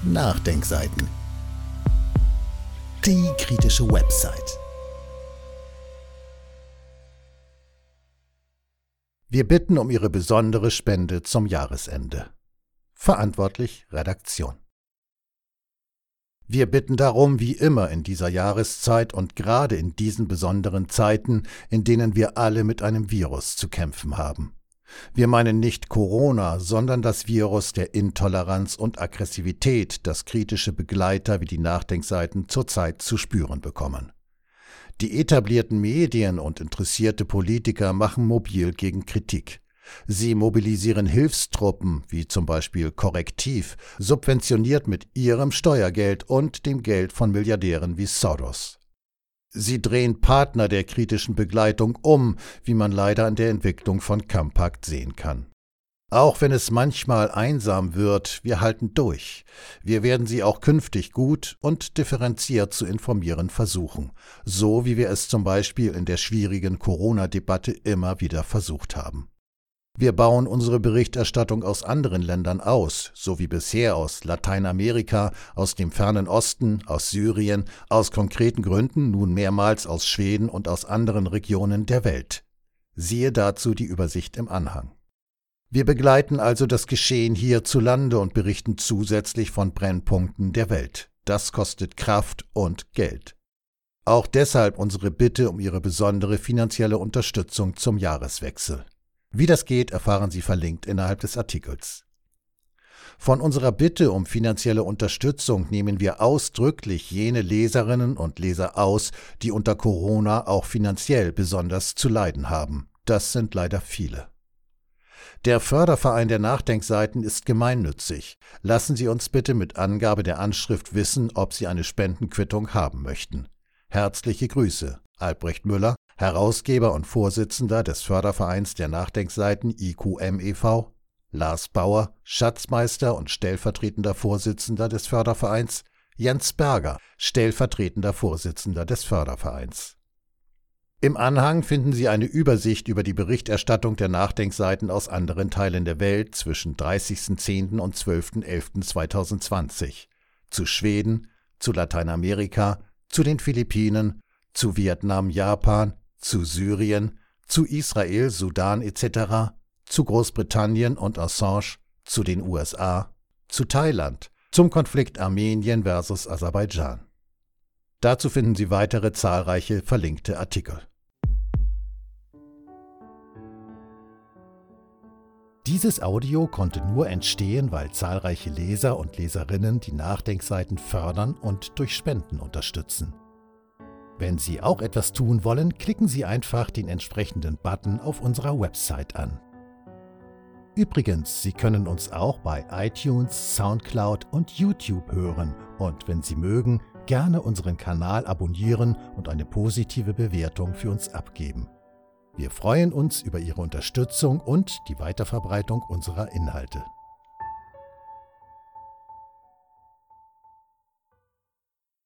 Nachdenkseiten. Die kritische Website. Wir bitten um Ihre besondere Spende zum Jahresende. Verantwortlich Redaktion. Wir bitten darum, wie immer in dieser Jahreszeit und gerade in diesen besonderen Zeiten, in denen wir alle mit einem Virus zu kämpfen haben. Wir meinen nicht Corona, sondern das Virus der Intoleranz und Aggressivität, das kritische Begleiter wie die Nachdenkseiten zurzeit zu spüren bekommen. Die etablierten Medien und interessierte Politiker machen mobil gegen Kritik. Sie mobilisieren Hilfstruppen, wie zum Beispiel Korrektiv, subventioniert mit ihrem Steuergeld und dem Geld von Milliardären wie Soros. Sie drehen Partner der kritischen Begleitung um, wie man leider an der Entwicklung von Campact sehen kann. Auch wenn es manchmal einsam wird, wir halten durch. Wir werden Sie auch künftig gut und differenziert zu informieren versuchen, so wie wir es zum Beispiel in der schwierigen Corona-Debatte immer wieder versucht haben. Wir bauen unsere Berichterstattung aus anderen Ländern aus, so wie bisher aus Lateinamerika, aus dem fernen Osten, aus Syrien, aus konkreten Gründen nun mehrmals aus Schweden und aus anderen Regionen der Welt. Siehe dazu die Übersicht im Anhang. Wir begleiten also das Geschehen hierzulande und berichten zusätzlich von Brennpunkten der Welt. Das kostet Kraft und Geld. Auch deshalb unsere Bitte um Ihre besondere finanzielle Unterstützung zum Jahreswechsel. Wie das geht, erfahren Sie verlinkt innerhalb des Artikels. Von unserer Bitte um finanzielle Unterstützung nehmen wir ausdrücklich jene Leserinnen und Leser aus, die unter Corona auch finanziell besonders zu leiden haben. Das sind leider viele. Der Förderverein der Nachdenkseiten ist gemeinnützig. Lassen Sie uns bitte mit Angabe der Anschrift wissen, ob Sie eine Spendenquittung haben möchten. Herzliche Grüße, Albrecht Müller, Herausgeber und Vorsitzender des Fördervereins der Nachdenkseiten IQM e.V., Lars Bauer, Schatzmeister und stellvertretender Vorsitzender des Fördervereins, Jens Berger, stellvertretender Vorsitzender des Fördervereins. Im Anhang finden Sie eine Übersicht über die Berichterstattung der Nachdenkseiten aus anderen Teilen der Welt zwischen 30.10. und 12.11.2020, zu Schweden, zu Lateinamerika, zu den Philippinen, zu Vietnam, Japan, zu Syrien, zu Israel, Sudan etc., zu Großbritannien und Assange, zu den USA, zu Thailand, zum Konflikt Armenien versus Aserbaidschan. Dazu finden Sie weitere zahlreiche verlinkte Artikel. Dieses Audio konnte nur entstehen, weil zahlreiche Leser und Leserinnen die Nachdenkseiten fördern und durch Spenden unterstützen. Wenn Sie auch etwas tun wollen, klicken Sie einfach den entsprechenden Button auf unserer Website an. Übrigens, Sie können uns auch bei iTunes, Soundcloud und YouTube hören und wenn Sie mögen, gerne unseren Kanal abonnieren und eine positive Bewertung für uns abgeben. Wir freuen uns über Ihre Unterstützung und die Weiterverbreitung unserer Inhalte.